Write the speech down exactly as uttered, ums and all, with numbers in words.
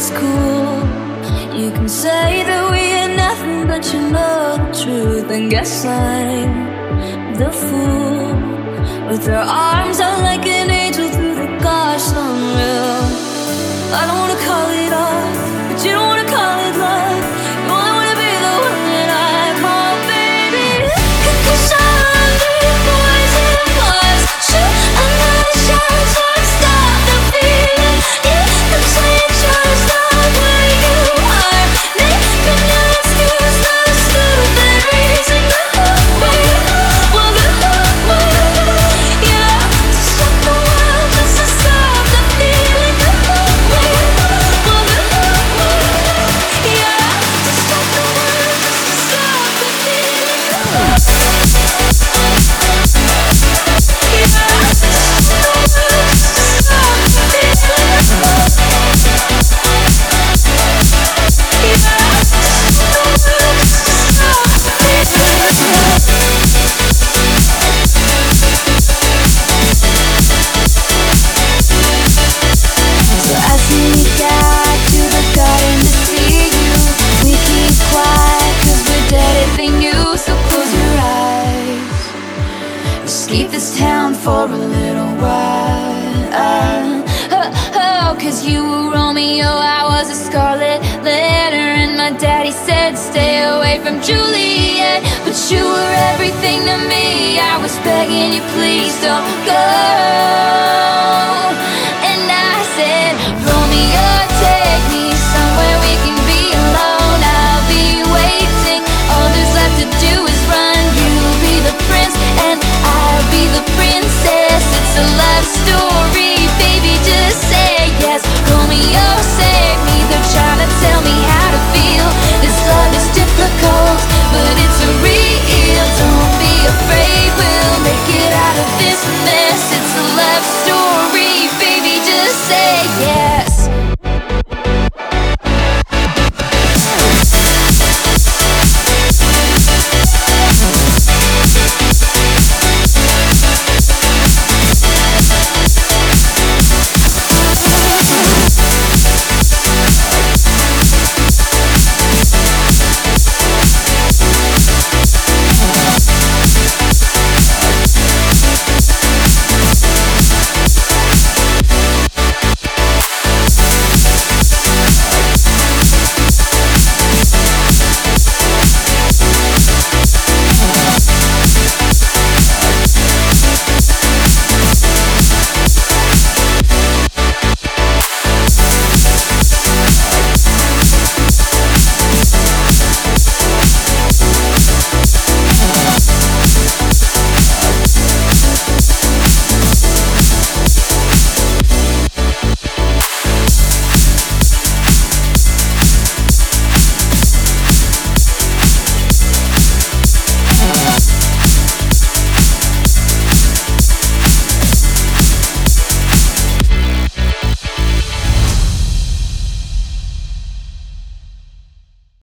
it's cool. You can say that we are nothing, but you know the truth. And guess I'm the fool with her arms out like an angel through the gosh unreal. I don't wanna call it art, but you don't wanna call it love. You only wanna be the one that I call baby. Cause I'm the poison was. Shoot another shot, try to stop the feeling. Yeah, I'm saying just not where you are. Making your excuse, not a stupid reason. Well, the yeah, to stop the world, just to stop the feeling. Well, yeah, to stop the world, just to stop the feeling. Yeah, to stop the world, just to stop the So I sneak out to the garden to see you. We keep quiet cause we're dead if they knew. So close your eyes, escape this town for a little while. Oh, oh, cause you were Romeo, I was a scarlet letter. And my daddy said stay away from Juliet, but you were everything to me. I was begging you please don't go.